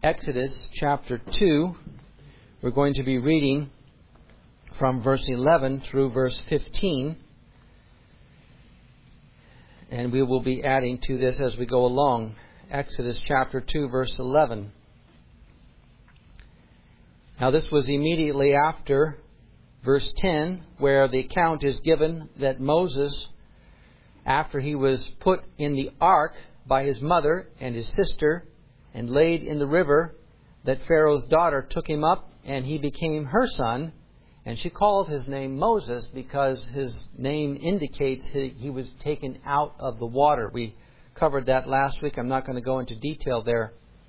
Exodus chapter 2. We're going to be reading from verse 11 through verse 15. And we will be adding to this as we go along. Exodus chapter 2, verse 11. Now this was immediately after verse 10, where the account is given that Moses, after he was put in the ark by his mother and his sister, and laid in the river, that Pharaoh's daughter took him up, and he became her son. And she called his name Moses because his name indicates he was taken out of the water. We covered that last week. I'm not going to go into detail there.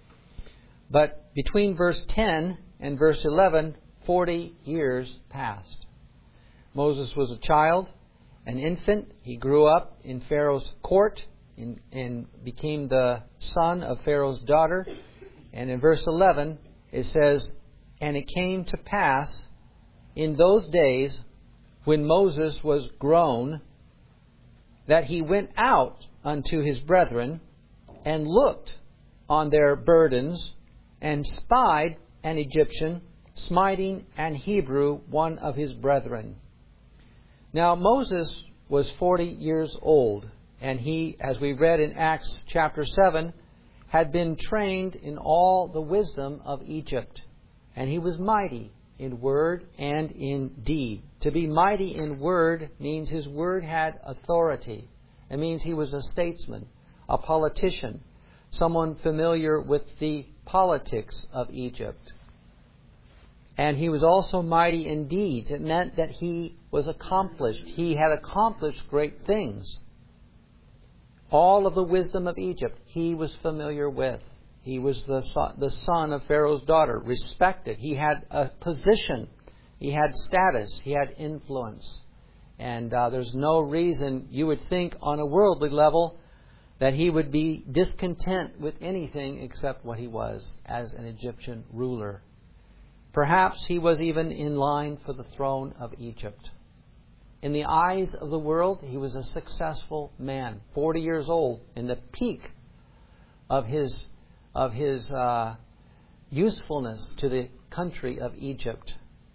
But between verse 10 and verse 11, 40 years passed. Moses was a child, an infant. He grew up in Pharaoh's court and became the son of Pharaoh's daughter. And in verse 11, it says, "And it came to pass in those days when Moses was grown, that he went out unto his brethren, and looked on their burdens, and spied an Egyptian, smiting an Hebrew, one of his brethren." Now Moses was 40 years old, and he, as we read in Acts chapter 7, had been trained in all the wisdom of Egypt. And he was mighty in word and in deed. To be mighty in word means his word had authority. It means he was a statesman, a politician, someone familiar with the politics of Egypt. And he was also mighty in deeds. It meant that he was accomplished. He had accomplished great things. All of the wisdom of Egypt he was familiar with. He was the son of Pharaoh's daughter, respected. He had a position. He had status. He had influence. And there's no reason you would think on a worldly level that he would be discontent with anything except what he was as an Egyptian ruler. Perhaps he was even in line for the throne of Egypt. In the eyes of the world, he was a successful man, 40 years old, in the peak of his usefulness to the country of Egypt.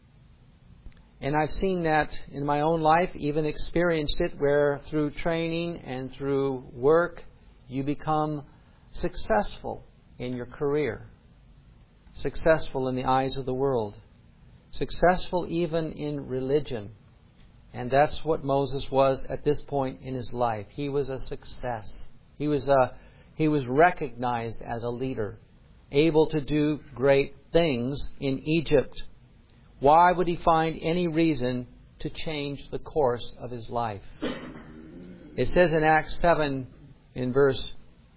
And I've seen that in my own life, even experienced it, where through training and through work, you become successful in your career, successful in the eyes of the world, successful even in religion. And that's what Moses was at this point in his life. He was a success. He was recognized as a leader, able to do great things in Egypt. Why would he find any reason to change the course of his life? It says in Acts 7, in verse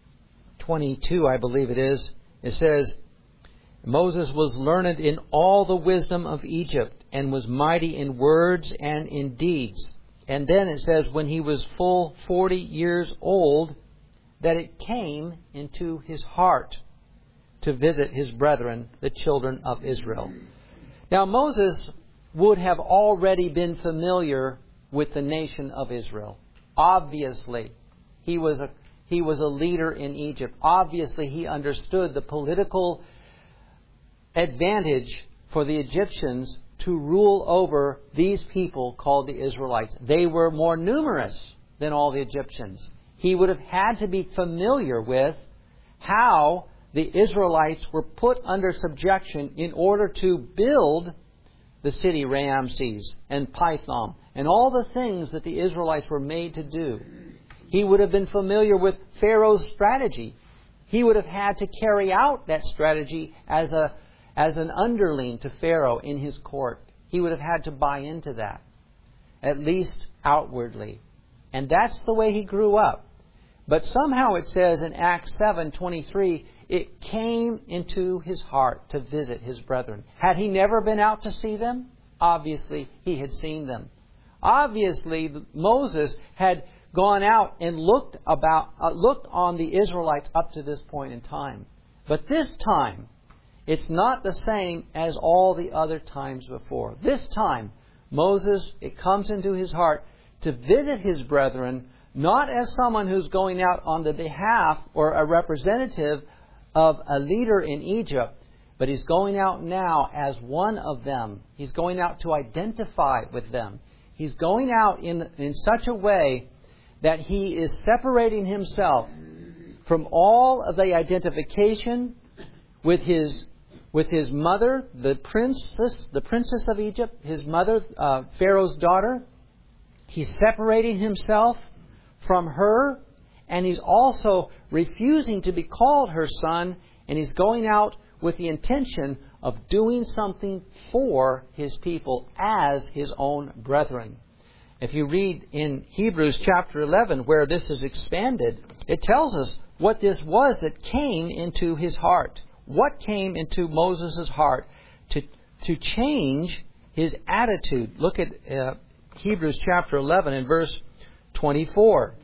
22, I believe it is, it says, "Moses was learned in all the wisdom of Egypt, and was mighty in words and in deeds." And then it says, when he was full 40 years old, that it came into his heart to visit his brethren, the children of Israel. Now Moses would have already been familiar with the nation of Israel. Obviously, he was a leader in Egypt. Obviously, he understood the political advantage for the Egyptians to rule over these people called the Israelites. They were more numerous than all the Egyptians. He would have had to be familiar with how the Israelites were put under subjection in order to build the city Ramses and Pithom and all the things that the Israelites were made to do. He would have been familiar with Pharaoh's strategy. He would have had to carry out that strategy as an underling to Pharaoh in his court. He would have had to buy into that, at least outwardly. And that's the way he grew up. But somehow it says in Acts 7:23, it came into his heart to visit his brethren. Had he never been out to see them? Obviously, he had seen them. Obviously, Moses had gone out and looked on the Israelites up to this point in time. But this time, it's not the same as all the other times before. This time, Moses, it comes into his heart to visit his brethren, not as someone who's going out on the behalf or a representative of a leader in Egypt, but he's going out now as one of them. He's going out to identify with them. He's going out in such a way that he is separating himself from all of the identification with his mother, the princess of Egypt, his mother, Pharaoh's daughter. He's separating himself from her, and he's also refusing to be called her son, and he's going out with the intention of doing something for his people as his own brethren. If you read in Hebrews chapter 11 where this is expanded, it tells us what this was that came into his heart. What came into Moses' heart to change his attitude. Look at Hebrews chapter 11 and verse 24.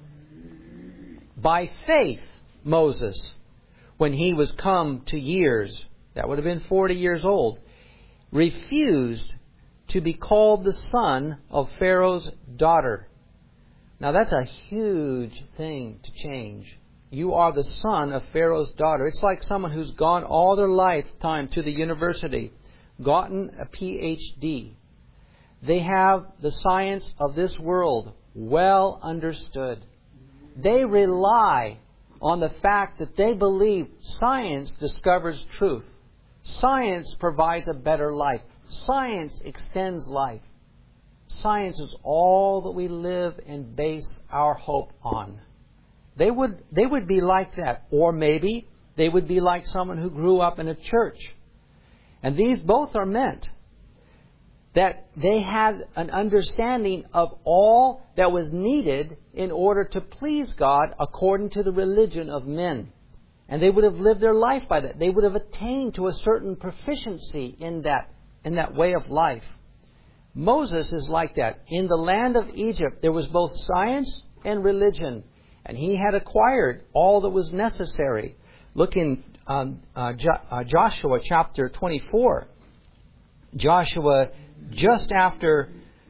By faith, Moses, when he was come to years, that would have been 40 years old, refused to be called the son of Pharaoh's daughter. Now that's a huge thing to change. You are the son of Pharaoh's daughter. It's like someone who's gone all their lifetime to the university, gotten a PhD. They have the science of this world well understood. They rely on the fact that they believe science discovers truth. Science provides a better life. Science extends life. Science is all that we live and base our hope on. They would be like that. Or maybe they would be like someone who grew up in a church. And these both are meant that they had an understanding of all that was needed in order to please God according to the religion of men. And they would have lived their life by that. They would have attained to a certain proficiency in that way of life. Moses is like that. In the land of Egypt, there was both science and religion. And he had acquired all that was necessary. Look in Joshua chapter 24. Joshua, just after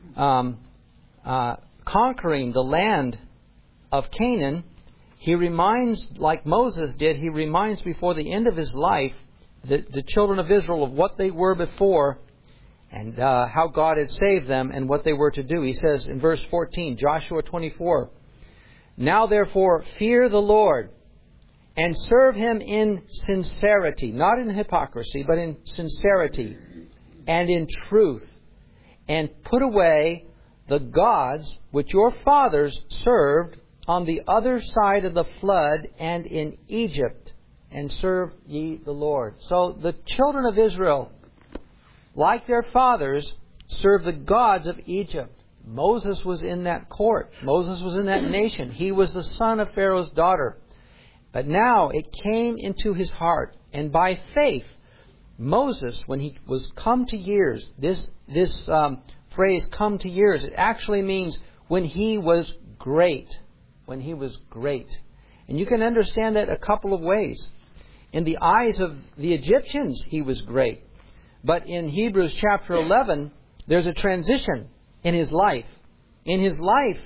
conquering the land of Canaan, he reminds, like Moses did, he reminds before the end of his life the children of Israel of what they were before and how God had saved them and what they were to do. He says in verse 14, Joshua 24, "Now therefore fear the Lord and serve Him in sincerity," not in hypocrisy, but in sincerity and in truth, "and put away the gods which your fathers served on the other side of the flood and in Egypt, and serve ye the Lord." So the children of Israel, like their fathers, served the gods of Egypt. Moses was in that court. Moses was in that nation. He was the son of Pharaoh's daughter. But now it came into his heart. And by faith, Moses, when he was come to years, this phrase, come to years, it actually means when he was great. When he was great. And you can understand that a couple of ways. In the eyes of the Egyptians, he was great. But in Hebrews chapter 11, there's a transition in his life. In his life,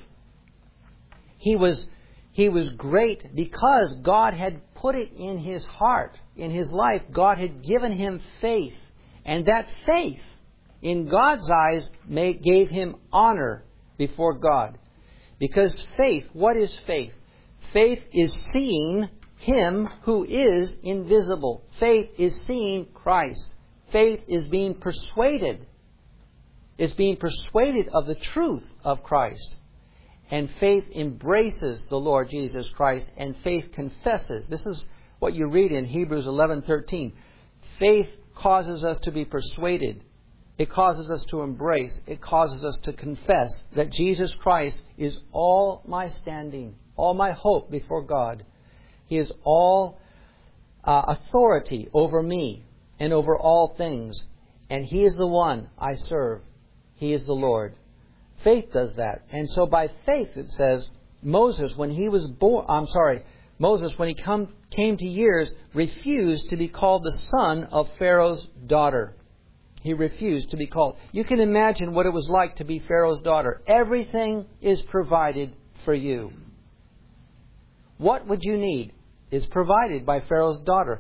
he was great because God had put it in his heart. In his life, God had given him faith. And that faith, in God's eyes, gave him honor before God. Because faith, what is faith? Faith is seeing Him who is invisible. Faith is seeing Christ. Faith is being persuaded. It's being persuaded of the truth of Christ. And faith embraces the Lord Jesus Christ, and faith confesses. This is what you read in Hebrews 11:13. Faith causes us to be persuaded. It causes us to embrace. It causes us to confess that Jesus Christ is all my standing, all my hope before God. He is all authority over me and over all things. And He is the one I serve. He is the Lord. Faith does that. And so by faith, it says, Moses, when he was born, Moses, when he came to years, refused to be called the son of Pharaoh's daughter. He refused to be called. You can imagine what it was like to be Pharaoh's daughter. Everything is provided for you. What would you need is provided by Pharaoh's daughter.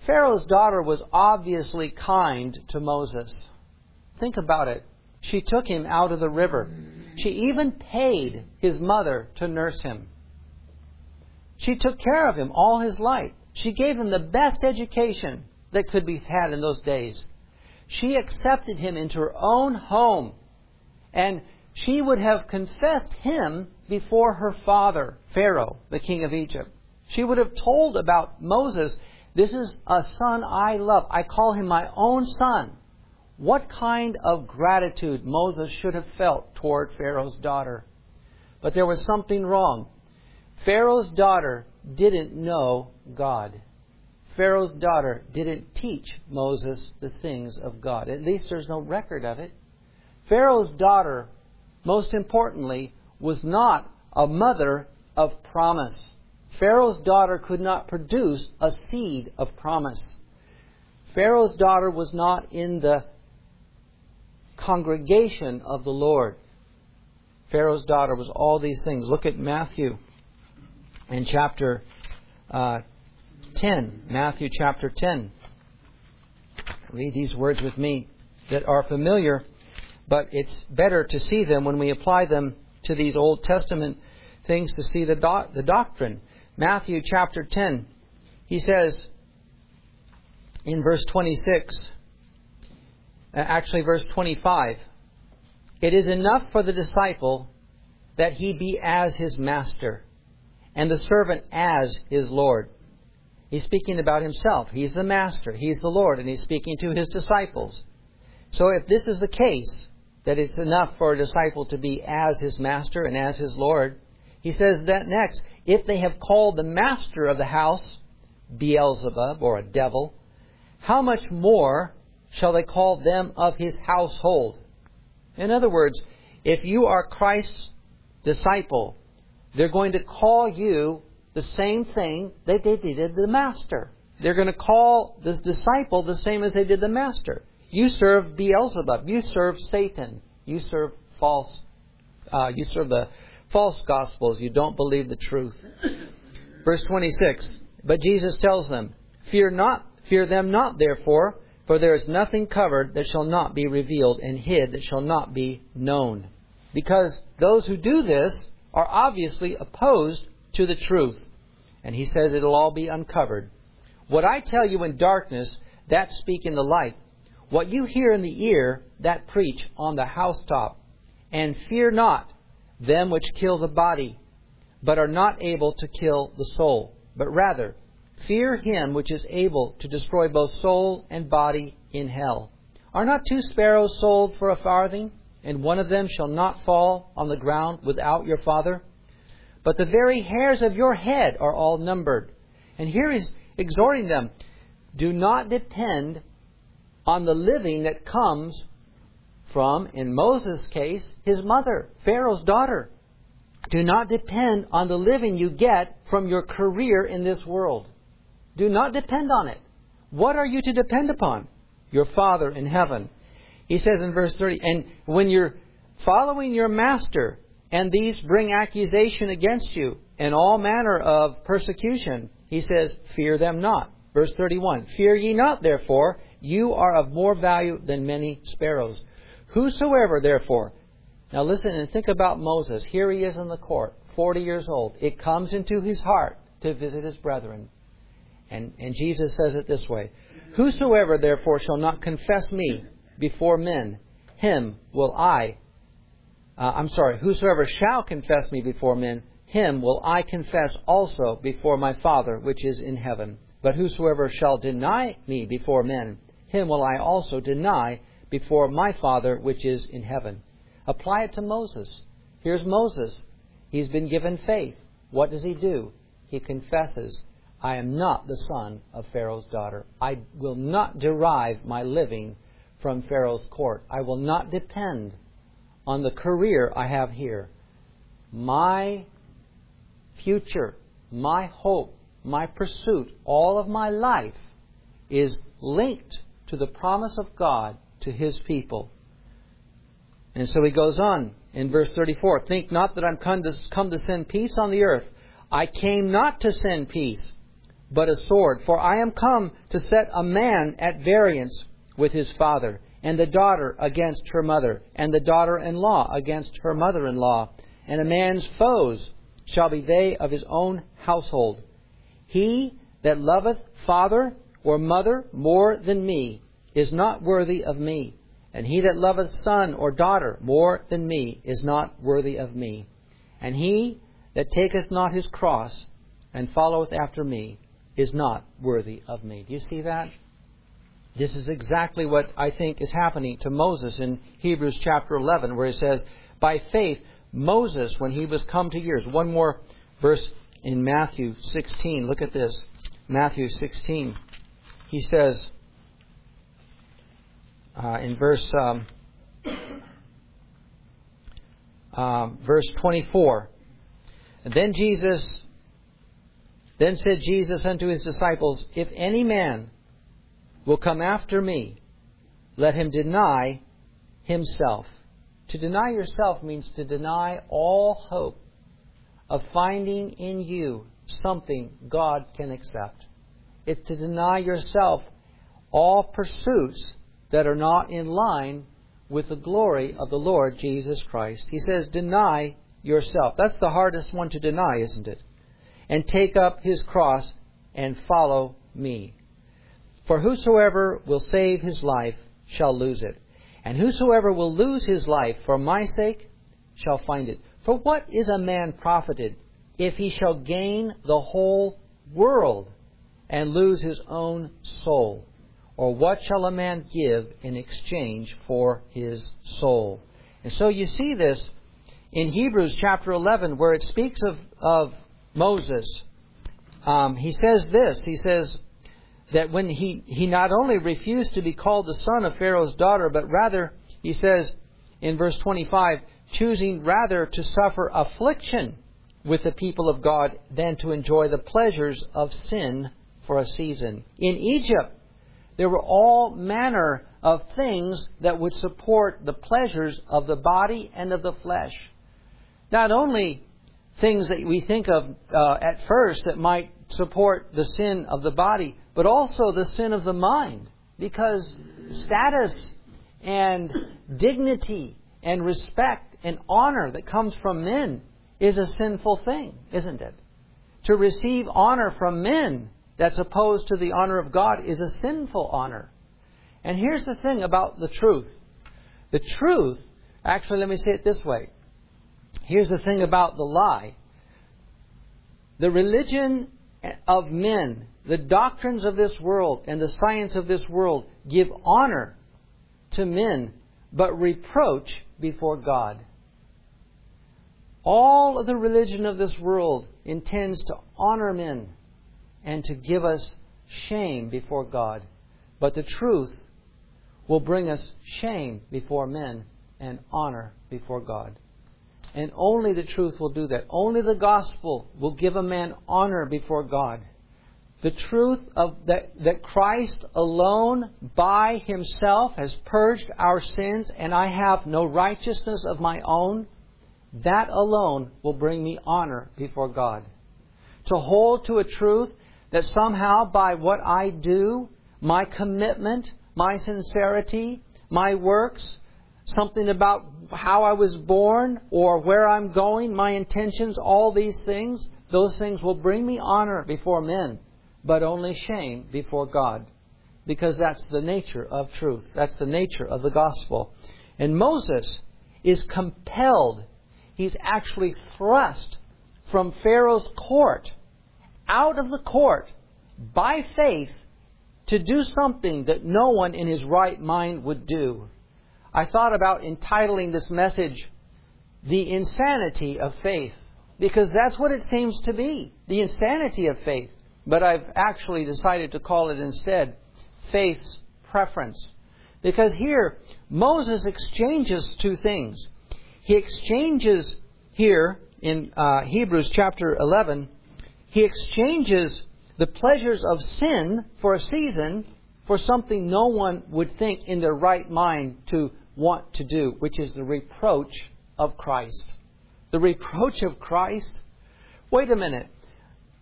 Pharaoh's daughter was obviously kind to Moses. Think about it. She took him out of the river. She even paid his mother to nurse him. She took care of him all his life. She gave him the best education that could be had in those days. She accepted him into her own home. And she would have confessed him before her father, Pharaoh, the king of Egypt. She would have told about Moses, this is a son I love. I call him my own son. What kind of gratitude Moses should have felt toward Pharaoh's daughter. But there was something wrong. Pharaoh's daughter didn't know God. Pharaoh's daughter didn't teach Moses the things of God. At least there's no record of it. Pharaoh's daughter, most importantly, was not a mother of promise. Pharaoh's daughter could not produce a seed of promise. Pharaoh's daughter was not in the congregation of the Lord. Pharaoh's daughter was all these things. Look at Matthew in chapter 10. Matthew chapter 10. Read these words with me that are familiar, but it's better to see them when we apply them to these Old Testament things to see the doctrine. Matthew chapter 10. He says in verse 26, actually verse 25, it is enough for the disciple that he be as his master, and the servant as his Lord. He's speaking about himself. He's the master. He's the Lord. And he's speaking to his disciples. So if this is the case, that it's enough for a disciple to be as his master and as his Lord, he says that next, if they have called the master of the house Beelzebub, or a devil, how much more shall they call them of his household? In other words, if you are Christ's disciple, they're going to call you the same thing that they did the master. They're going to call the disciple the same as they did the master. You serve Beelzebub. You serve Satan. You serve the false gospels. You don't believe the truth. Verse 26. But Jesus tells them, fear them not, therefore, for there is nothing covered that shall not be revealed, and hid that shall not be known. Because those who do this are obviously opposed to the truth. And he says it'll all be uncovered. What I tell you in darkness, that speak in the light. What you hear in the ear, that preach on the housetop. And fear not them which kill the body, but are not able to kill the soul. But rather, fear him which is able to destroy both soul and body in hell. Are not 2 sparrows sold for a farthing, and one of them shall not fall on the ground without your Father? But the very hairs of your head are all numbered. And here he's exhorting them, do not depend on the living that comes from, in Moses' case, his mother, Pharaoh's daughter. Do not depend on the living you get from your career in this world. Do not depend on it. What are you to depend upon? Your Father in heaven. He says in verse 30, and when you're following your master, and these bring accusation against you, and all manner of persecution, he says, fear them not. Verse 31, fear ye not, therefore, you are of more value than many sparrows. Whosoever, therefore, now listen and think about Moses. Here he is in the court, 40 years old. It comes into his heart to visit his brethren. And Jesus says it this way, whosoever, therefore, shall not confess me before men, him will whosoever shall confess me before men, him will I confess also before my Father which is in heaven. But whosoever shall deny me before men, him will I also deny before my Father which is in heaven. Apply it to Moses. Here's Moses. He's been given faith. What does he do? He confesses, I am not the son of Pharaoh's daughter. I will not derive my living from Pharaoh's court. I will not depend on the career I have here. My future, my hope, my pursuit, all of my life is linked to the promise of God to His people. And so he goes on in verse 34, think not that I'm come to send peace on the earth. I came not to send peace, but a sword. For I am come to set a man at variance with his father, and the daughter against her mother, and the daughter-in-law against her mother-in-law. And a man's foes shall be they of his own household. He that loveth father or mother more than me is not worthy of me. And he that loveth son or daughter more than me is not worthy of me. And he that taketh not his cross and followeth after me is not worthy of me. Do you see that? This is exactly what I think is happening to Moses in Hebrews chapter 11, where it says, by faith, Moses, when he was come to years. One more verse in Matthew 16. Look at this. Matthew 16. He says, in verse 24, Then said Jesus unto his disciples, If any man will come after me, let him deny himself. To deny yourself means to deny all hope of finding in you something God can accept. It's to deny yourself all pursuits that are not in line with the glory of the Lord Jesus Christ. He says, deny yourself. That's the hardest one to deny, isn't it? And take up his cross and follow me. For whosoever will save his life shall lose it. And whosoever will lose his life for my sake shall find it. For what is a man profited if he shall gain the whole world and lose his own soul? Or what shall a man give in exchange for his soul? And so you see this in Hebrews chapter 11, where it speaks of Moses. He says this. He says that when he not only refused to be called the son of Pharaoh's daughter, but rather, he says in verse 25, choosing rather to suffer affliction with the people of God than to enjoy the pleasures of sin for a season. In Egypt, there were all manner of things that would support the pleasures of the body and of the flesh. Not only things that we think of at first that might support the sin of the body, but also the sin of the mind. Because status and dignity and respect and honor that comes from men is a sinful thing, isn't it? To receive honor from men that's opposed to the honor of God is a sinful honor. And here's the thing about the truth. The truth, actually let me say it this way. Here's the thing about the lie. The religion of men, the doctrines of this world and the science of this world give honor to men, but reproach before God. All of the religion of this world intends to honor men and to give us shame before God. But the truth will bring us shame before men and honor before God. And only the truth will do that. Only the gospel will give a man honor before God. The truth of that Christ alone by himself has purged our sins and I have no righteousness of my own, that alone will bring me honor before God. To hold to a truth that somehow by what I do, my commitment, my sincerity, my works, something about how I was born or where I'm going, my intentions, all these things, those things will bring me honor before men, but only shame before God. Because that's the nature of truth. That's the nature of the gospel. And Moses is compelled. He's actually thrust from Pharaoh's court, out of the court, by faith, to do something that no one in his right mind would do. I thought about entitling this message, The Insanity of Faith, because that's what it seems to be, the insanity of faith. But I've actually decided to call it instead Faith's Preference. Because here, Moses exchanges two things. He exchanges here in Hebrews chapter 11, he exchanges the pleasures of sin for a season for something no one would think in their right mind to want to do, which is the reproach of Christ. The reproach of Christ? Wait a minute.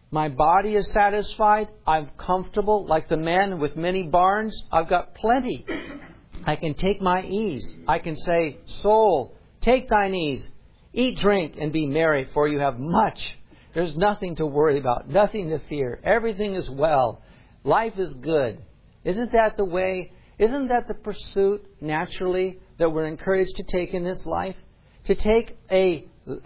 My body is satisfied. I'm comfortable like the man with many barns. I've got plenty. I can take my ease. I can say, soul, take thine ease. Eat, drink, and be merry, for you have much. There's nothing to worry about, nothing to fear. Everything is well. Life is good. Isn't that the way? Isn't that the pursuit, naturally, that we're encouraged to take in this life? To take a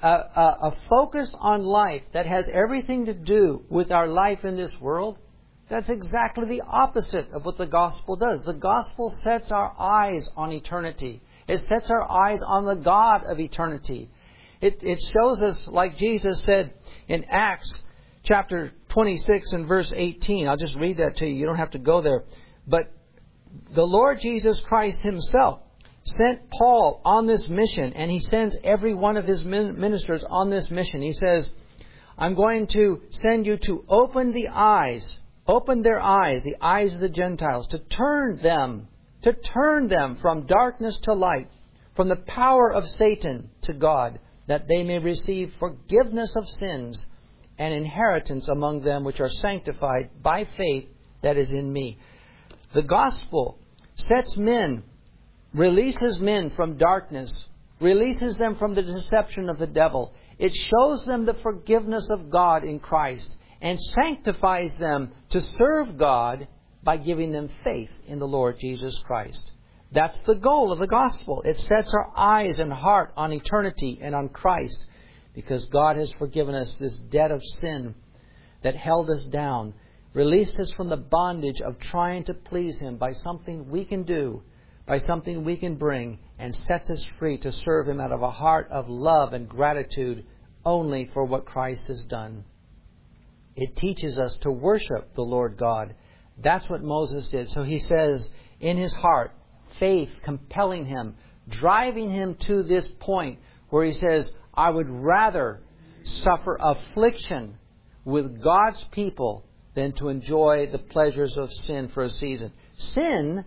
focus on life that has everything to do with our life in this world? That's exactly the opposite of what the gospel does. The gospel sets our eyes on eternity. It sets our eyes on the God of eternity. It shows us, like Jesus said in Acts chapter 26 and verse 18. I'll just read that to you. You don't have to go there. But the Lord Jesus Christ Himself sent Paul on this mission, and He sends every one of His ministers on this mission. He says, I'm going to send you to open their eyes, the eyes of the Gentiles, to turn them from darkness to light, from the power of Satan to God, that they may receive forgiveness of sins and inheritance among them which are sanctified by faith that is in me. The gospel sets men, releases men from darkness, releases them from the deception of the devil. It shows them the forgiveness of God in Christ and sanctifies them to serve God by giving them faith in the Lord Jesus Christ. That's the goal of the gospel. It sets our eyes and heart on eternity and on Christ, because God has forgiven us this debt of sin that held us down, released us from the bondage of trying to please Him by something we can do, by something we can bring, and sets us free to serve Him out of a heart of love and gratitude only for what Christ has done. It teaches us to worship the Lord God. That's what Moses did. So he says, in his heart, faith compelling him, driving him to this point where he says, I would rather suffer affliction with God's people than to enjoy the pleasures of sin for a season. Sin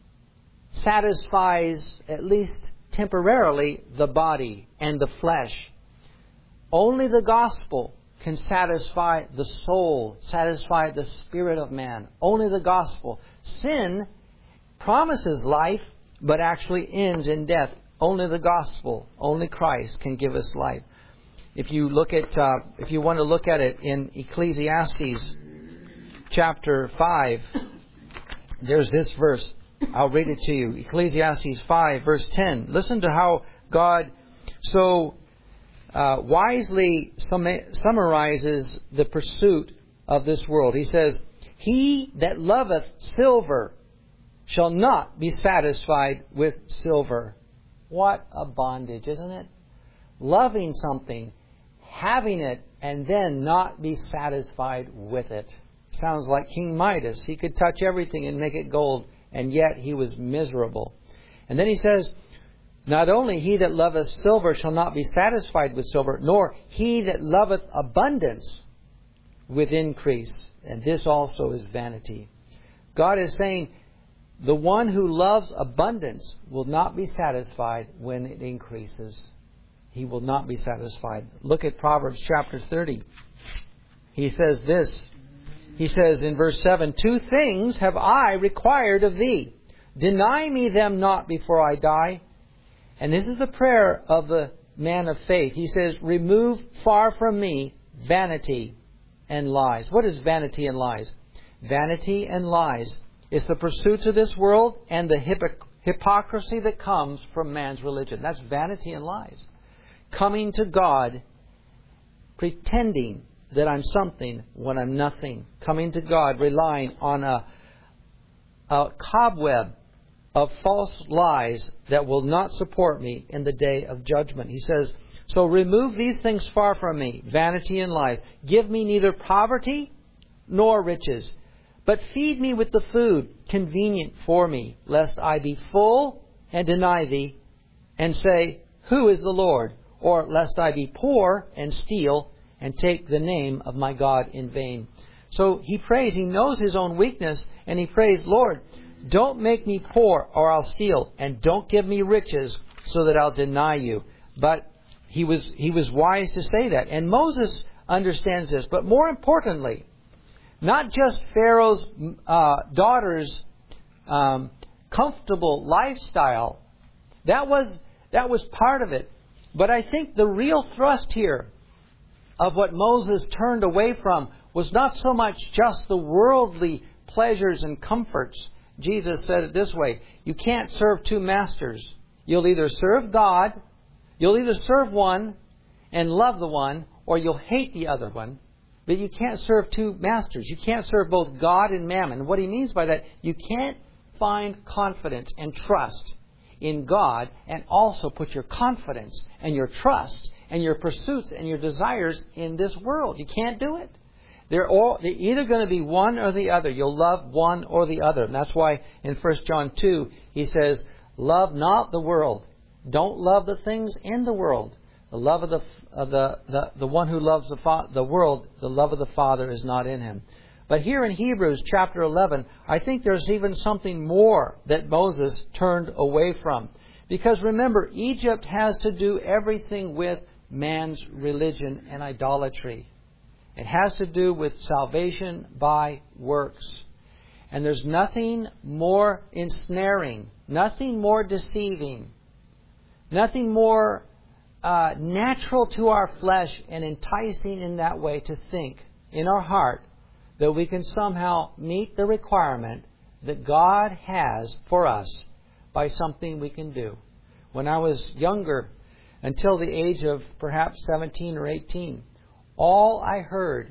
satisfies, at least temporarily, the body and the flesh. Only the gospel can satisfy the soul, satisfy the spirit of man. Only the gospel. Sin promises life, but actually ends in death. Only the gospel, only Christ can give us life. If you want to look at it in Ecclesiastes chapter 5, there's this verse. I'll read it to you. Ecclesiastes 5, verse 10. Listen to how God so wisely summarizes the pursuit of this world. He says, He that loveth silver shall not be satisfied with silver. What a bondage, isn't it? Loving something, having it, and then not be satisfied with it. Sounds like King Midas. He could touch everything and make it gold, and yet he was miserable. And then he says, not only he that loveth silver shall not be satisfied with silver, nor he that loveth abundance with increase. And this also is vanity. God is saying, the one who loves abundance will not be satisfied when it increases. He will not be satisfied. Look at Proverbs chapter 30. He says this. He says in verse 7, 2 things have I required of thee. Deny me them not before I die. And this is the prayer of the man of faith. He says, remove far from me vanity and lies. What is vanity and lies? Vanity and lies is the pursuits of this world and the hypocrisy that comes from man's religion. That's vanity and lies. Coming to God, pretending that I'm something when I'm nothing. Coming to God, relying on a cobweb of false lies that will not support me in the day of judgment. He says, so remove these things far from me, vanity and lies. Give me neither poverty nor riches, but feed me with the food convenient for me, lest I be full and deny thee, and say, who is the Lord? Or lest I be poor and steal, and take the name of my God in vain. So he prays, he knows his own weakness, and he prays, Lord, don't make me poor or I'll steal, and don't give me riches so that I'll deny you. But he was wise to say that. And Moses understands this. But more importantly, not just Pharaoh's daughter's comfortable lifestyle. That was part of it. But I think the real thrust here of what Moses turned away from was not so much just the worldly pleasures and comforts. Jesus said it this way: you can't serve two masters. You'll either serve God, you'll either serve one and love the one, or you'll hate the other one. But you can't serve two masters. You can't serve both God and mammon. What he means by that, you can't find confidence and trust in God and also put your confidence and your trust and your pursuits and your desires in this world. You can't do it. They're either going to be one or the other. You'll love one or the other. And that's why in 1 John 2, he says, love not the world. Don't love the things in the world. The love of the one who loves the world, the love of the Father is not in him. But here in Hebrews chapter 11, I think there's even something more that Moses turned away from. Because remember, Egypt has to do everything with man's religion and idolatry. It has to do with salvation by works. And there's nothing more ensnaring, nothing more deceiving, nothing more natural to our flesh and enticing in that way to think in our heart that we can somehow meet the requirement that God has for us by something we can do. When I was younger, until the age of perhaps 17 or 18, all I heard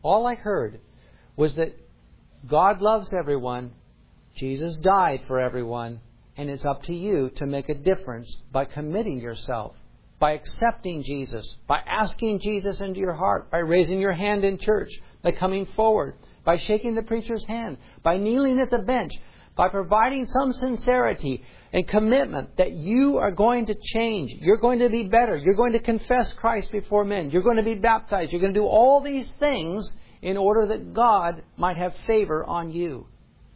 was that God loves everyone, Jesus died for everyone, and it's up to you to make a difference by committing yourself, by accepting Jesus, by asking Jesus into your heart, by raising your hand in church, by coming forward, by shaking the preacher's hand, by kneeling at the bench, by providing some sincerity and commitment that you are going to change. You're going to be better. You're going to confess Christ before men. You're going to be baptized. You're going to do all these things in order that God might have favor on you.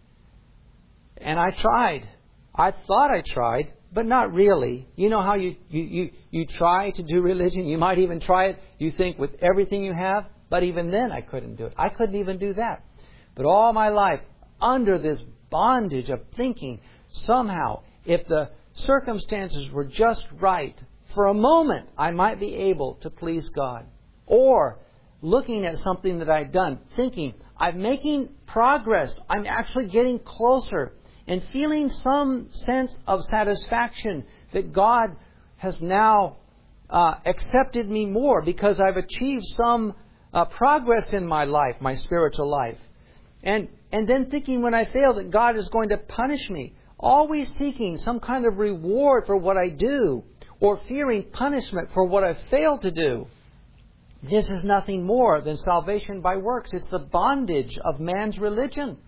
And I tried. I thought I tried, but not really. You know how you try to do religion? You might even try it, you think, with everything you have. But even then, I couldn't do it. I couldn't even do that. But all my life, under this bondage of thinking, somehow, if the circumstances were just right, for a moment, I might be able to please God. Or looking at something that I'd done, thinking, I'm making progress. I'm actually getting closer. And feeling some sense of satisfaction that God has now accepted me more because I've achieved some progress in my life, my spiritual life. And then thinking when I fail that God is going to punish me. Always seeking some kind of reward for what I do, or fearing punishment for what I failed to do. This is nothing more than salvation by works. It's the bondage of man's religion.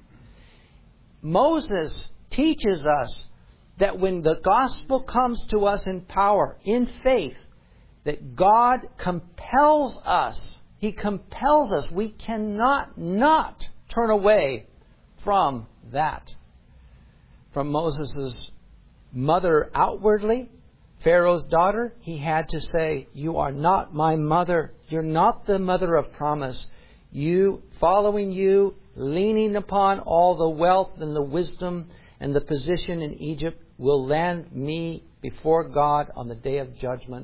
Moses teaches us that when the gospel comes to us in power, in faith, that God compels us. He compels us. We cannot not turn away from that. From Moses' mother outwardly, Pharaoh's daughter, he had to say, you are not my mother. You're not the mother of promise. Following you, leaning upon all the wealth and the wisdom and the position in Egypt will land me before God on the day of judgment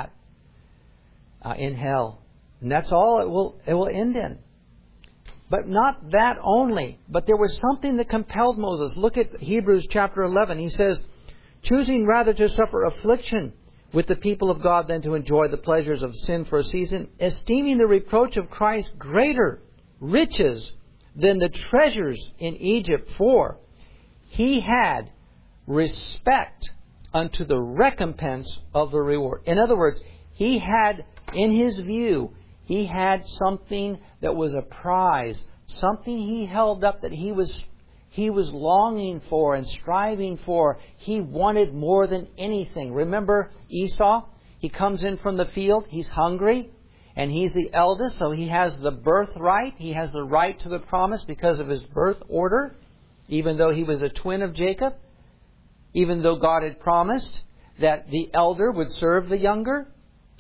in hell. And that's all it will end in. But not that only. But there was something that compelled Moses. Look at Hebrews chapter 11. He says, choosing rather to suffer affliction with the people of God than to enjoy the pleasures of sin for a season, esteeming the reproach of Christ greater riches than the treasures in Egypt, for he had respect unto the recompense of the reward. In other words, he had, in his view, he had something that was a prize, something he held up that he was longing for and striving for. He wanted more than anything. Remember Esau? He comes in from the field. He's hungry. And he's the eldest, so he has the birthright. He has the right to the promise because of his birth order. Even though he was a twin of Jacob. Even though God had promised that the elder would serve the younger.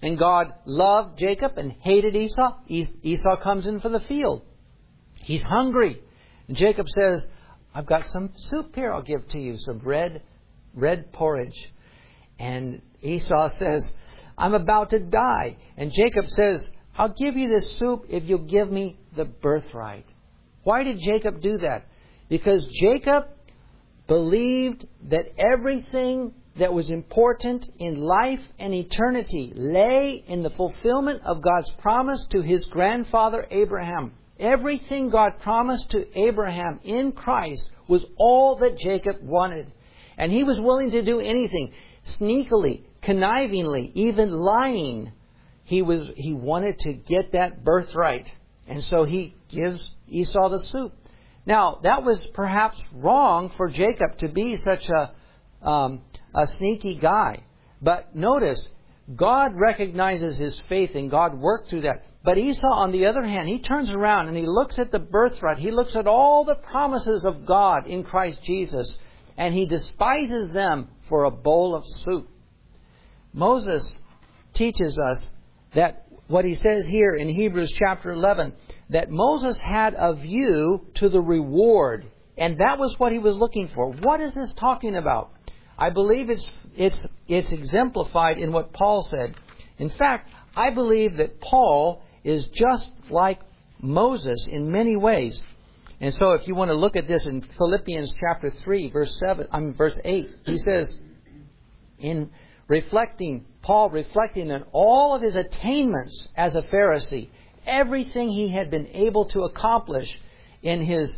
And God loved Jacob and hated Esau. Esau comes in for the field. He's hungry. And Jacob says, I've got some soup here I'll give to you, some red porridge. And Esau says, I'm about to die. And Jacob says, I'll give you this soup if you'll give me the birthright. Why did Jacob do that? Because Jacob believed that everything that was important in life and eternity lay in the fulfillment of God's promise to his grandfather Abraham. Everything God promised to Abraham in Christ was all that Jacob wanted. And he was willing to do anything, sneakily, connivingly, even lying. He wanted to get that birthright. And so he gives Esau the soup. Now, that was perhaps wrong for Jacob to be such a sneaky guy. But notice, God recognizes his faith and God worked through that. But Esau, on the other hand, he turns around and he looks at the birthright. He looks at all the promises of God in Christ Jesus. And he despises them for a bowl of soup. Moses teaches us that what he says here in Hebrews chapter 11, that Moses had a view to the reward. And that was what he was looking for. What is this talking about? I believe it's exemplified in what Paul said. In fact, I believe that Paul is just like Moses in many ways. And so if you want to look at this in Philippians chapter 3, verse 8, he says, Paul reflecting on all of his attainments as a Pharisee, everything he had been able to accomplish in his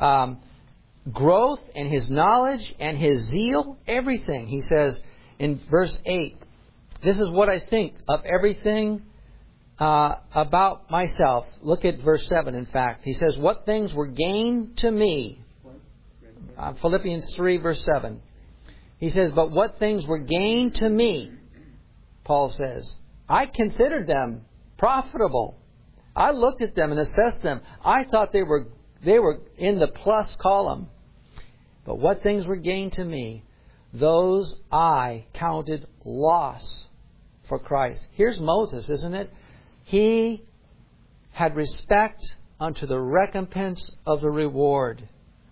growth and his knowledge and his zeal, everything. He says in verse 8, this is what I think of everything about myself. Look at verse 7, in fact. He says, what things were gained to me? Philippians 3, verse 7. He says, but what things were gained to me, Paul says, I considered them profitable. I looked at them and assessed them. I thought they were in the plus column. But what things were gained to me, those I counted loss for Christ. Here's Moses, isn't it? He had respect unto the recompense of the reward.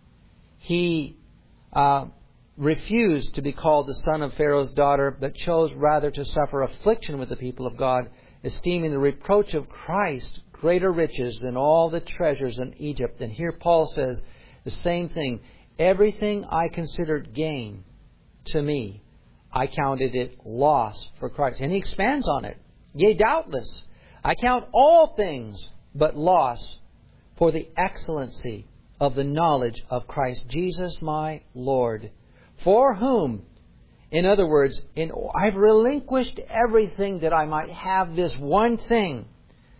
He refused to be called the son of Pharaoh's daughter, but chose rather to suffer affliction with the people of God, esteeming the reproach of Christ greater riches than all the treasures in Egypt. And here Paul says the same thing. Everything I considered gain to me, I counted it loss for Christ. And he expands on it. Yea, doubtless, I count all things but loss for the excellency of the knowledge of Christ Jesus my Lord, for whom, in other words, I've relinquished everything that I might have this one thing,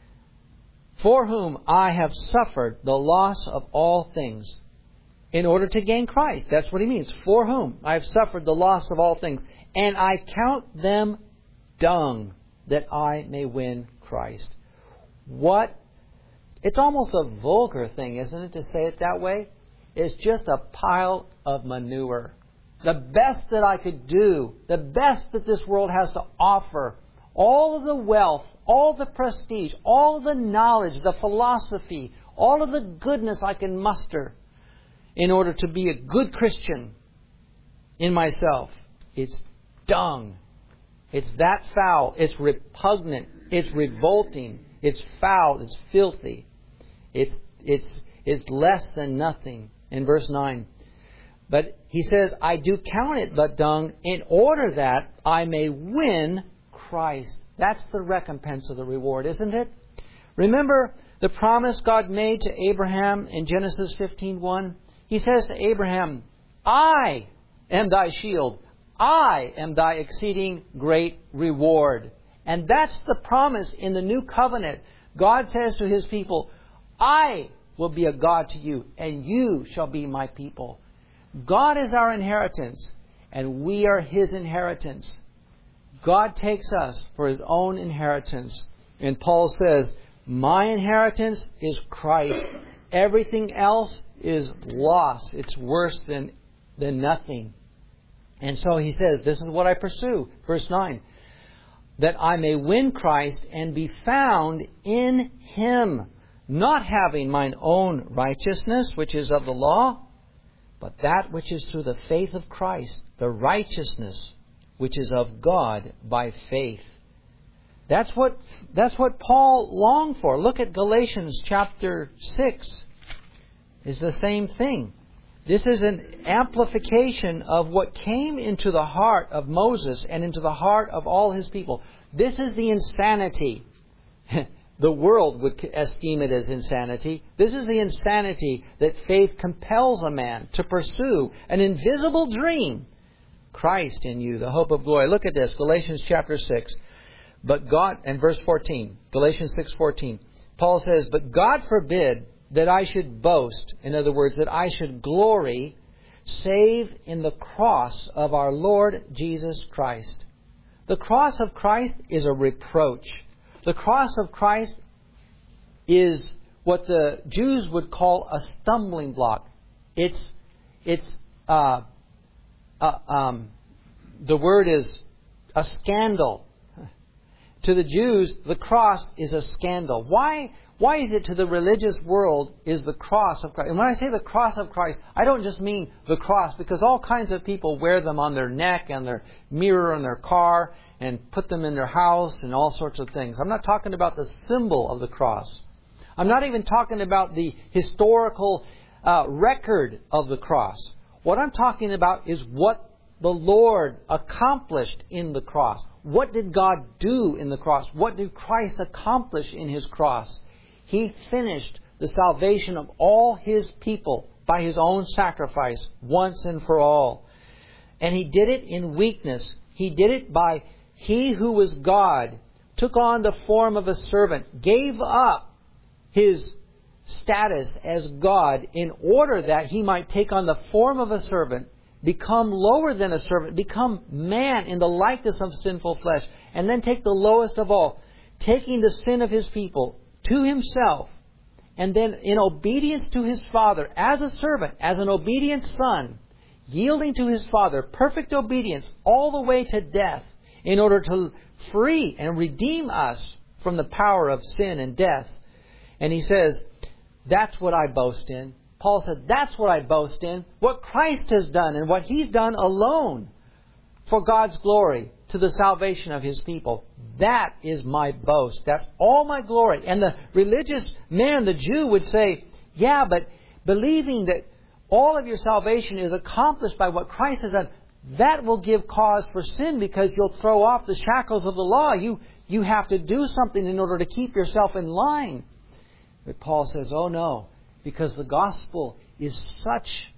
for whom I have suffered the loss of all things, in order to gain Christ. That's what he means. For whom I have suffered the loss of all things, and I count them dung, that I may win Christ. What? It's almost a vulgar thing, isn't it, to say it that way? It's just a pile of manure. The best that I could do, the best that this world has to offer, all of the wealth, all the prestige, all the knowledge, the philosophy, all of the goodness I can muster in order to be a good Christian in myself. It's dung. It's that foul. It's repugnant. It's revolting. It's foul. It's filthy. It's less than nothing. In verse 9. But he says, I do count it but dung in order that I may win Christ. That's the recompense of the reward, isn't it? Remember the promise God made to Abraham in Genesis 15:1? He says to Abraham, I am thy shield. I am thy exceeding great reward. And that's the promise in the new covenant. God says to his people, I will be a God to you, and you shall be my people. God is our inheritance, and we are his inheritance. God takes us for his own inheritance. And Paul says, my inheritance is Christ. Everything else is loss. It's worse than nothing. And so he says, this is what I pursue. Verse 9. that I may win Christ and be found in Him, not having mine own righteousness, which is of the law, but that which is through the faith of Christ, the righteousness which is of God by faith. That's what Paul longed for. Look at Galatians chapter 6. It's the same thing. This is an amplification of what came into the heart of Moses and into the heart of all his people. This is the insanity. The world would esteem it as insanity. This is the insanity that faith compels a man to pursue an invisible dream. Christ in you, the hope of glory. Look at this, Galatians chapter 6. But God, and verse 14, Galatians 6:14. Paul says, but God forbid that I should boast, in other words, that I should glory, save in the cross of our Lord Jesus Christ. The cross of Christ is a reproach. The cross of Christ is what the Jews would call a stumbling block. The word is a scandal. To the Jews, the cross is a scandal. Why is it to the religious world is the cross of Christ? And when I say the cross of Christ, I don't just mean the cross, because all kinds of people wear them on their neck and their mirror in their car and put them in their house and all sorts of things. I'm not talking about the symbol of the cross. I'm not even talking about the historical record of the cross. What I'm talking about is what the Lord accomplished in the cross. What did God do in the cross? What did Christ accomplish in His cross? He finished the salvation of all His people by His own sacrifice once and for all. And He did it in weakness. He did it by He who was God, took on the form of a servant, gave up His status as God in order that He might take on the form of a servant, become lower than a servant, become man in the likeness of sinful flesh, and then take the lowest of all, taking the sin of His people to Himself, and then in obedience to His Father, as a servant, as an obedient son, yielding to His Father, perfect obedience all the way to death, in order to free and redeem us from the power of sin and death. And He says, that's what I boast in. Paul said, that's what I boast in. What Christ has done and what He's done alone for God's glory to the salvation of His people. That is my boast. That's all my glory. And the religious man, the Jew, would say, yeah, but believing that all of your salvation is accomplished by what Christ has done, that will give cause for sin, because you'll throw off the shackles of the law. You have to do something in order to keep yourself in line. But Paul says, oh no, because the gospel is such,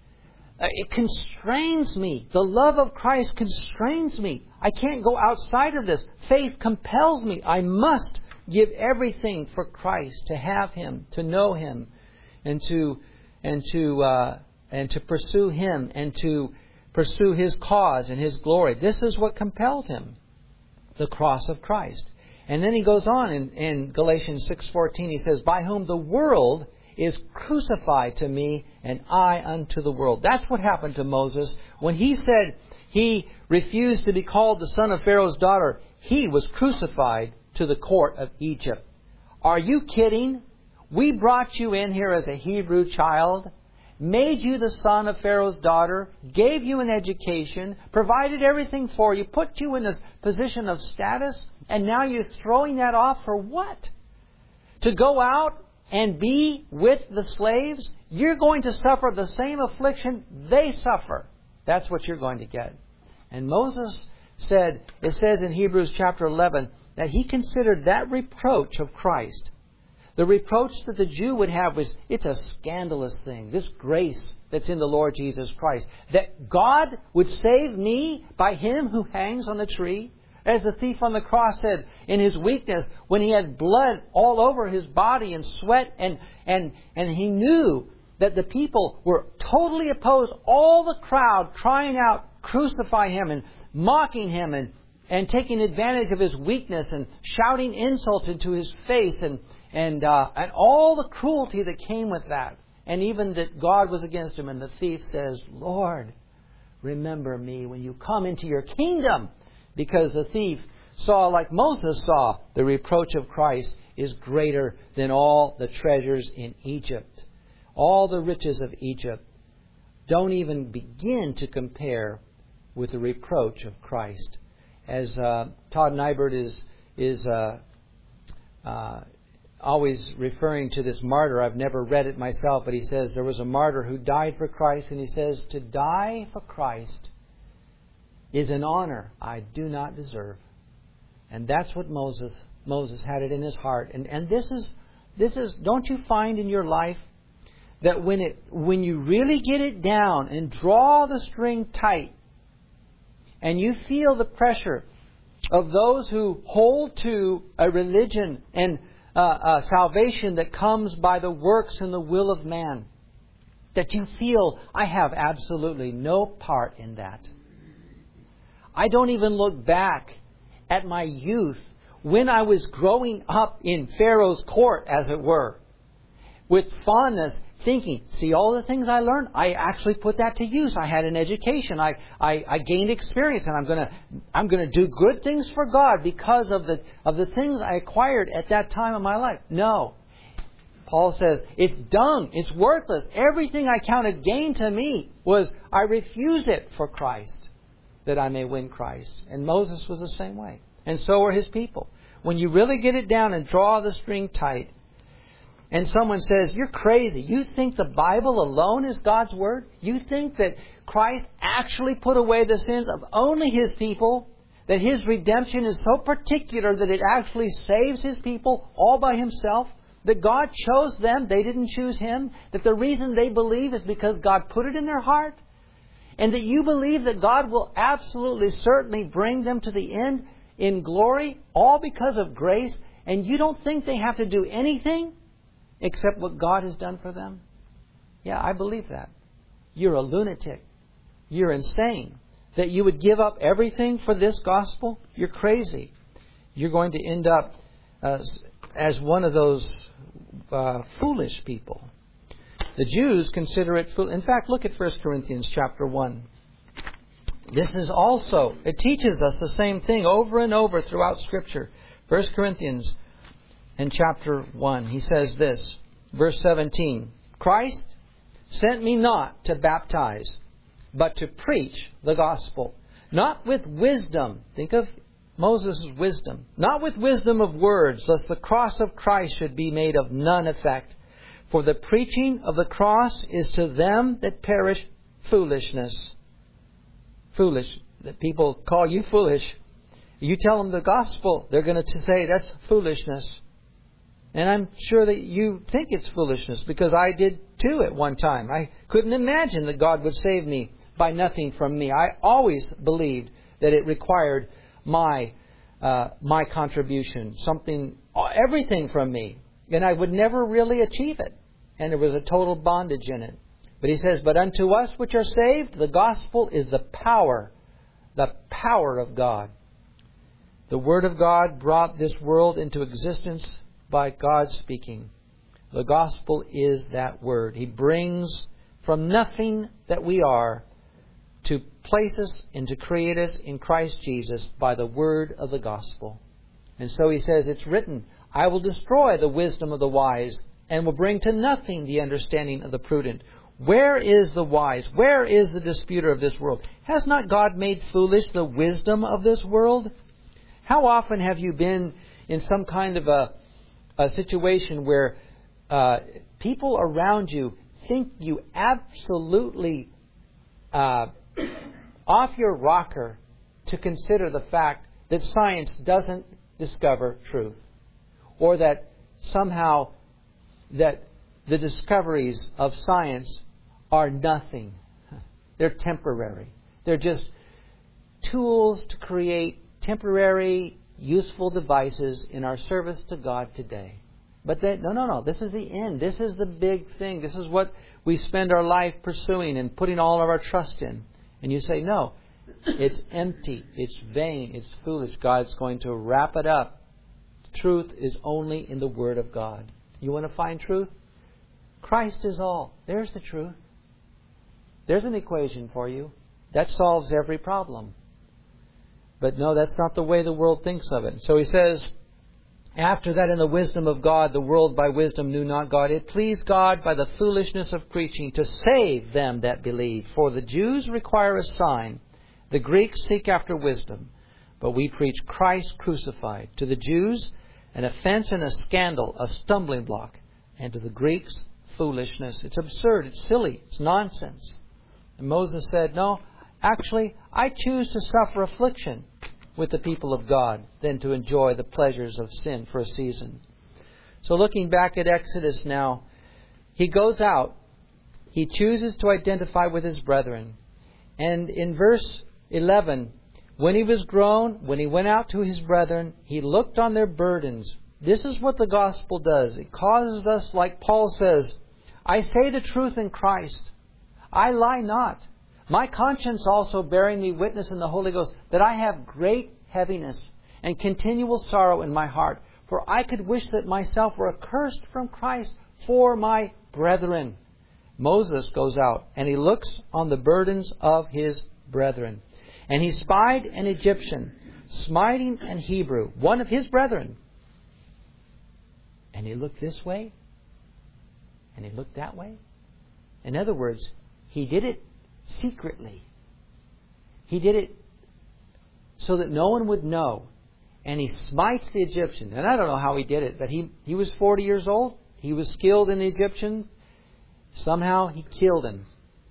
it constrains me. The love of Christ constrains me. I can't go outside of this. Faith compels me. I must give everything for Christ, to have Him, to know Him, and to pursue Him, and to pursue His cause and His glory. This is what compelled him, the cross of Christ. And then he goes on in Galatians 6:14. He says, by whom the world is crucified to me, and I unto the world. That's what happened to Moses. When he said he refused to be called the son of Pharaoh's daughter, he was crucified to the court of Egypt. Are you kidding? We brought you in here as a Hebrew child, made you the son of Pharaoh's daughter, gave you an education, provided everything for you, put you in this position of status, and now you're throwing that off for what? To go out and be with the slaves? You're going to suffer the same affliction they suffer. That's what you're going to get. And Moses said, it says in Hebrews chapter 11, that he considered that reproach of Christ. The reproach that the Jew would have was, it's a scandalous thing, this grace that's in the Lord Jesus Christ. That God would save me by Him who hangs on the tree. As the thief on the cross said, in his weakness, when he had blood all over his body and sweat, and he knew that the people were totally opposed, all the crowd crying out, crucify Him, and mocking Him, and taking advantage of his weakness, and shouting insults into His face, and all the cruelty that came with that. And even that God was against him. And the thief says, Lord, remember me when you come into your kingdom. Because the thief saw, like Moses saw, the reproach of Christ is greater than all the treasures in Egypt. All the riches of Egypt don't even begin to compare with the reproach of Christ. As Todd Nybert is always referring to this martyr. I've never read it myself, but he says there was a martyr who died for Christ, and he says, to die for Christ is an honor I do not deserve. And that's what Moses had it in his heart. And this is, don't you find in your life that when you really get it down and draw the string tight, and you feel the pressure of those who hold to a religion and salvation that comes by the works and the will of man, that you feel, I have absolutely no part in that. I don't even look back at my youth when I was growing up in Pharaoh's court, as it were, with fondness, thinking, see all the things I learned? I actually put that to use. I had an education. I gained experience, and I'm going to do good things for God because of the things I acquired at that time of my life. No. Paul says, it's dung. It's worthless. Everything I counted gain to me was I refuse it for Christ, that I may win Christ. And Moses was the same way. And so are his people. When you really get it down and draw the string tight, and someone says, you're crazy. You think the Bible alone is God's Word? You think that Christ actually put away the sins of only His people? That His redemption is so particular that it actually saves His people all by Himself? That God chose them, they didn't choose Him? That the reason they believe is because God put it in their heart? And that you believe that God will absolutely certainly bring them to the end in glory, all because of grace, and you don't think they have to do anything except what God has done for them? Yeah, I believe that. You're a lunatic. You're insane. That you would give up everything for this gospel? You're crazy. You're going to end up as one of those foolish people. The Jews consider it foolish. In fact, look at 1 Corinthians chapter 1. This is also, it teaches us the same thing over and over throughout Scripture. 1 Corinthians in chapter 1, he says this, verse 17, Christ sent me not to baptize, but to preach the gospel, not with wisdom. Think of Moses' wisdom. Not with wisdom of words, lest the cross of Christ should be made of none effect. For the preaching of the cross is to them that perish foolishness. Foolish. That people call you foolish. You tell them the gospel, they're going to say that's foolishness. And I'm sure that you think it's foolishness, because I did too at one time. I couldn't imagine that God would save me by nothing from me. I always believed that it required my contribution, everything from me. And I would never really achieve it. And there was a total bondage in it. But he says, but unto us which are saved, the gospel is the power of God. The Word of God brought this world into existence by God speaking. The gospel is that Word. He brings from nothing that we are to place us and to create us in Christ Jesus by the word of the gospel. And so he says, it's written, I will destroy the wisdom of the wise and will bring to nothing the understanding of the prudent. Where is the wise? Where is the disputer of this world? Has not God made foolish the wisdom of this world? How often have you been in some kind of a situation where people around you think you absolutely off your rocker to consider the fact that science doesn't discover truth, or that somehow that the discoveries of science are nothing. They're temporary. They're just tools to create temporary, useful devices in our service to God today. But no. This is the end. This is the big thing. This is what we spend our life pursuing and putting all of our trust in. And you say, no, it's empty, it's vain, it's foolish. God's going to wrap it up. Truth is only in the Word of God. You want to find truth? Christ is all. There's the truth. There's an equation for you. That solves every problem. But no, that's not the way the world thinks of it. So he says, after that, in the wisdom of God, the world by wisdom knew not God. It pleased God by the foolishness of preaching to save them that believe. For the Jews require a sign, the Greeks seek after wisdom. But we preach Christ crucified. To the Jews, an offense and a scandal, a stumbling block. And to the Greeks, foolishness. It's absurd, it's silly, it's nonsense. And Moses said, no, actually, I choose to suffer affliction with the people of God than to enjoy the pleasures of sin for a season. So looking back at Exodus now, he goes out, he chooses to identify with his brethren. And in verse 11, when he was grown, when he went out to his brethren, he looked on their burdens. This is what the gospel does. It causes us, like Paul says, I say the truth in Christ. I lie not. My conscience also bearing me witness in the Holy Ghost that I have great heaviness and continual sorrow in my heart. For I could wish that myself were accursed from Christ for my brethren. Moses goes out and he looks on the burdens of his brethren. And he spied an Egyptian, smiting an Hebrew, one of his brethren. And he looked this way, and he looked that way. In other words, he did it secretly. He did it so that no one would know. And he smites the Egyptian. And I don't know how he did it, but he was 40 years old. He was skilled in the Egyptian. Somehow he killed him.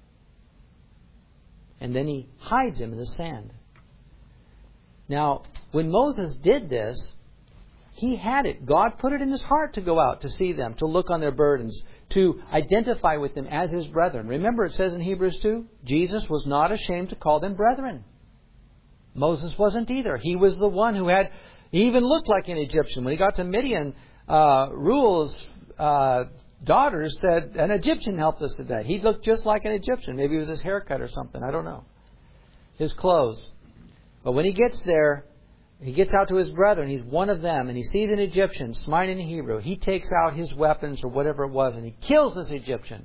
And then he hides him in the sand. Now, when Moses did this, he had it. God put it in his heart to go out to see them, to look on their burdens, to identify with them as his brethren. Remember, it says in Hebrews 2, Jesus was not ashamed to call them brethren. Moses wasn't either. He was the one who he even looked like an Egyptian. When he got to Midian, Reuel's daughters said, an Egyptian helped us today. He looked just like an Egyptian. Maybe it was his haircut or something. I don't know. His clothes. But when he gets there, he gets out to his brethren. He's one of them. And he sees an Egyptian smiting a Hebrew. He takes out his weapons or whatever it was and he kills this Egyptian.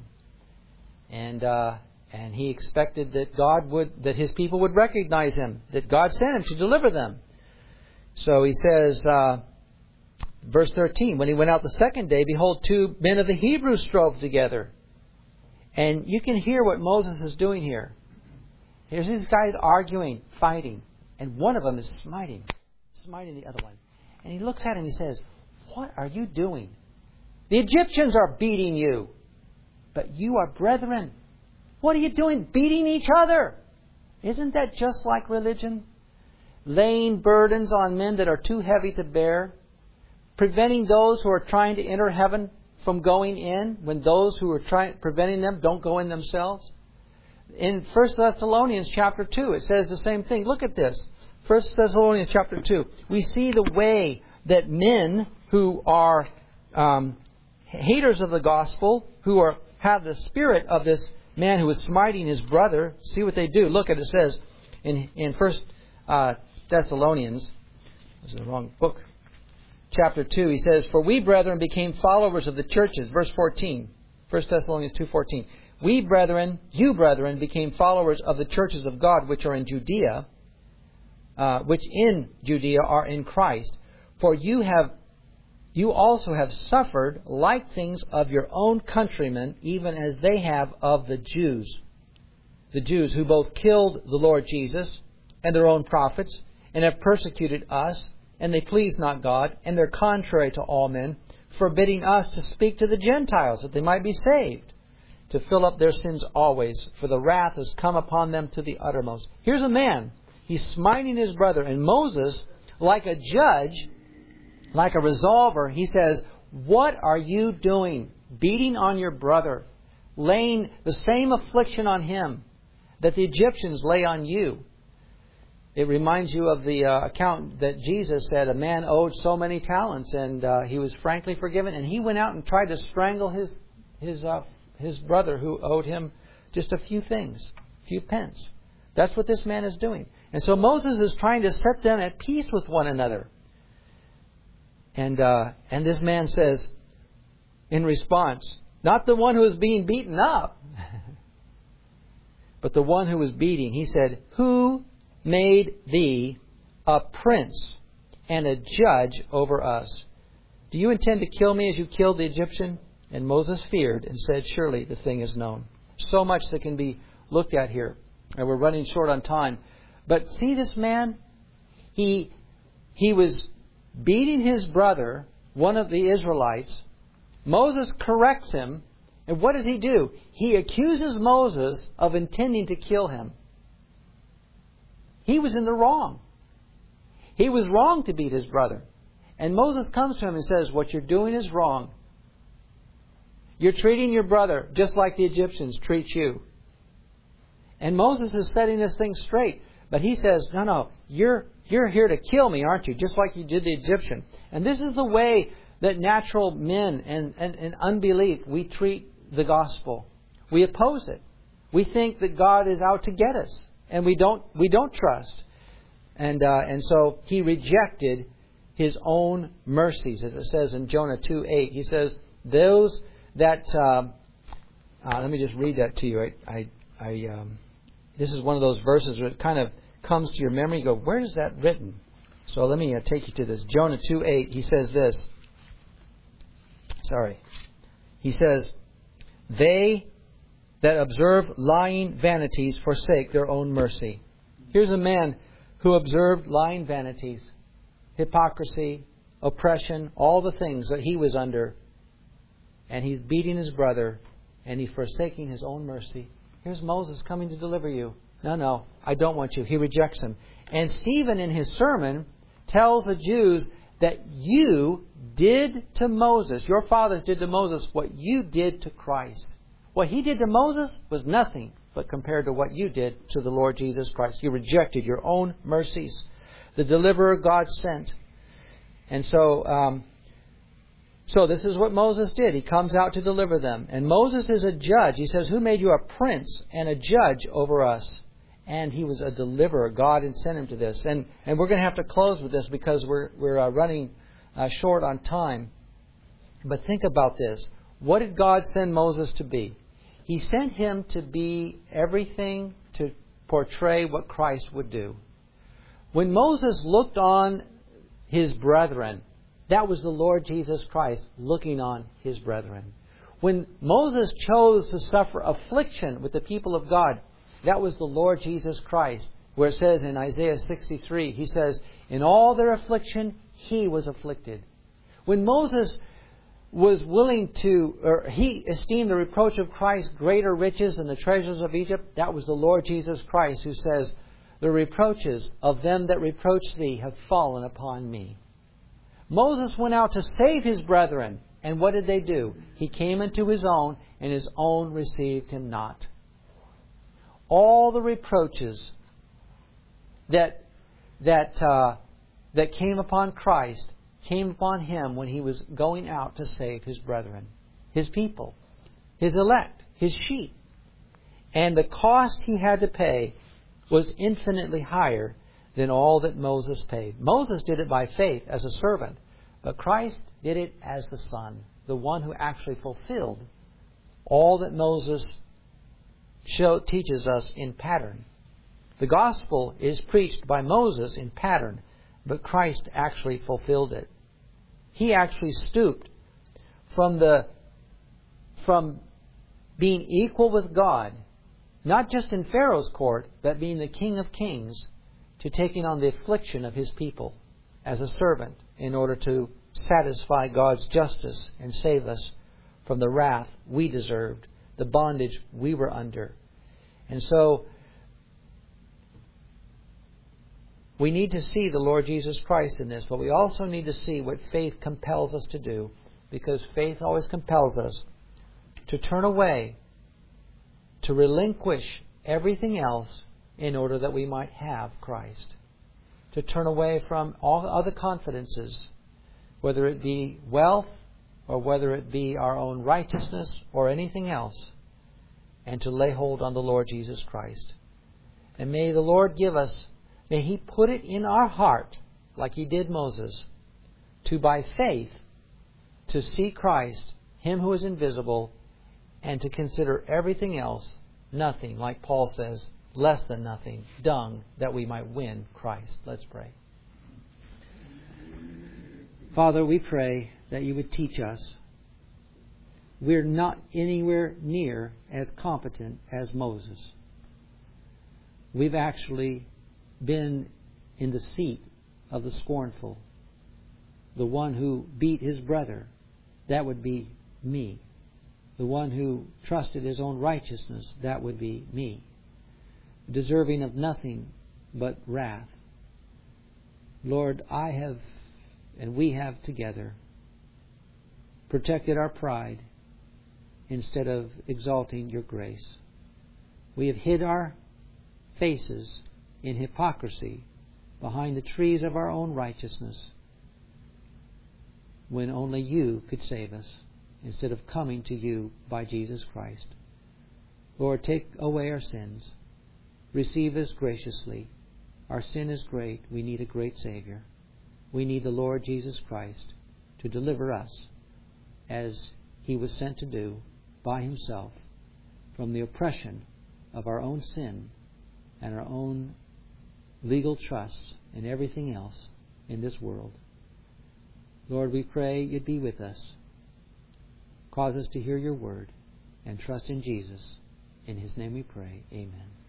And he expected that that his people would recognize him, that God sent him to deliver them. So he says, verse 13, when he went out the second day, behold, 2 men of the Hebrews strove together. And you can hear what Moses is doing here. Here's these guys arguing, fighting. And one of them is smiting the other one. And he looks at him and he says, what are you doing? The Egyptians are beating you, but you are brethren. What are you doing? Beating each other. Isn't that just like religion? Laying burdens on men that are too heavy to bear. Preventing those who are trying to enter heaven from going in when those who are preventing them don't go in themselves. In 1 Thessalonians chapter 2, it says the same thing. Look at this. 1 Thessalonians chapter 2. We see the way that men who are haters of the gospel, who have the spirit of this man who is smiting his brother, see what they do. Look at it. It says in 1 Thessalonians, this is the wrong book, chapter 2, he says, for we, brethren, became followers of the churches. Verse 14, 1 Thessalonians 2:14. We, brethren, you, brethren, became followers of the churches of God which are in Judea, which in Judea are in Christ. For you also have suffered like things of your own countrymen, even as they have of the Jews. The Jews who both killed the Lord Jesus and their own prophets, and have persecuted us, and they please not God, and they're contrary to all men, forbidding us to speak to the Gentiles, that they might be saved, to fill up their sins always, for the wrath has come upon them to the uttermost. Here's a man, he's smiting his brother, and Moses, like a judge, like a resolver, he says, what are you doing? Beating on your brother, laying the same affliction on him that the Egyptians lay on you. It reminds you of the account that Jesus said a man owed so many talents, and he was frankly forgiven, and he went out and tried to strangle his brother who owed him just a few things, a few pence. That's what this man is doing. And so Moses is trying to set them at peace with one another. And this man says, in response, not the one who is being beaten up, but the one who was beating. He said, who made thee a prince and a judge over us. Do you intend to kill me as you killed the Egyptian?" And Moses feared and said, "Surely the thing is known." So much that can be looked at here. And we're running short on time. But see this man? He was beating his brother, one of the Israelites. Moses corrects him. And what does he do? He accuses Moses of intending to kill him. He was in the wrong. He was wrong to beat his brother. And Moses comes to him and says, "What you're doing is wrong. You're treating your brother just like the Egyptians treat you." And Moses is setting this thing straight. But he says, no, you're here to kill me, aren't you? Just like you did the Egyptian. And this is the way that natural men and unbelief, we treat the gospel. We oppose it. We think that God is out to get us. And we don't trust. And so he rejected his own mercies, as it says in Jonah 2:8. He says, "Those that..." let me just read that to you. This is one of those verses where it kind of comes to your memory. You go, where is that written? So let me take you to this. Jonah 2:8. He says this. He says, "They that observe lying vanities forsake their own mercy." Here's a man who observed lying vanities, hypocrisy, oppression, all the things that he was under. And he's beating his brother, and he's forsaking his own mercy. Here's Moses coming to deliver you. No, I don't want you. He rejects him. And Stephen, in his sermon, tells the Jews that you did to Moses, your fathers did to Moses, what you did to Christ. What he did to Moses was nothing but compared to what you did to the Lord Jesus Christ. You rejected your own mercies, the deliverer God sent. And so this is what Moses did. He comes out to deliver them. And Moses is a judge. He says, "Who made you a prince and a judge over us?" And he was a deliverer. God had sent him to this. And we're going to have to close with this because we're running short on time. But think about this. What did God send Moses to be? He sent him to be everything to portray what Christ would do. When Moses looked on his brethren, that was the Lord Jesus Christ looking on his brethren. When Moses chose to suffer affliction with the people of God, that was the Lord Jesus Christ. Where it says in Isaiah 63, he says, "In all their affliction, he was afflicted." When Moses was willing to, or he esteemed the reproach of Christ greater riches than the treasures of Egypt, that was the Lord Jesus Christ who says, "The reproaches of them that reproach thee have fallen upon me." Moses went out to save his brethren. And what did they do? He came into his own, and his own received him not. All the reproaches that came upon Christ came upon him when he was going out to save his brethren, his people, his elect, his sheep. And the cost he had to pay was infinitely higher than all that Moses paid. Moses did it by faith as a servant, but Christ did it as the Son, the one who actually fulfilled all that Moses teaches us in pattern. The gospel is preached by Moses in pattern, but Christ actually fulfilled it. He actually stooped from being equal with God, not just in Pharaoh's court, but being the King of Kings, to taking on the affliction of his people as a servant in order to satisfy God's justice and save us from the wrath we deserved, the bondage we were under. And so we need to see the Lord Jesus Christ in this, but we also need to see what faith compels us to do, because faith always compels us to turn away, to relinquish everything else in order that we might have Christ. To turn away from all other confidences, whether it be wealth or whether it be our own righteousness or anything else, and to lay hold on the Lord Jesus Christ. And may the Lord give us, may He put it in our heart, like He did Moses, to by faith, to see Christ, Him who is invisible, and to consider everything else nothing, like Paul says, less than nothing, dung, that we might win Christ. Let's pray. Father, we pray that you would teach us. We're not anywhere near as competent as Moses. We've actually been in the seat of the scornful, the one who beat his brother. That would be me. The one who trusted his own righteousness. That would be me. Deserving of nothing but wrath. Lord, I have, and we have together, protected our pride instead of exalting your grace. We have hid our faces in hypocrisy behind the trees of our own righteousness when only you could save us instead of coming to you by Jesus Christ. Lord, take away our sins. Receive us graciously. Our sin is great. We need a great Savior. We need the Lord Jesus Christ to deliver us as He was sent to do by Himself from the oppression of our own sin and our own legal trust and everything else in this world. Lord, we pray you'd be with us. Cause us to hear your word and trust in Jesus. In His name we pray. Amen.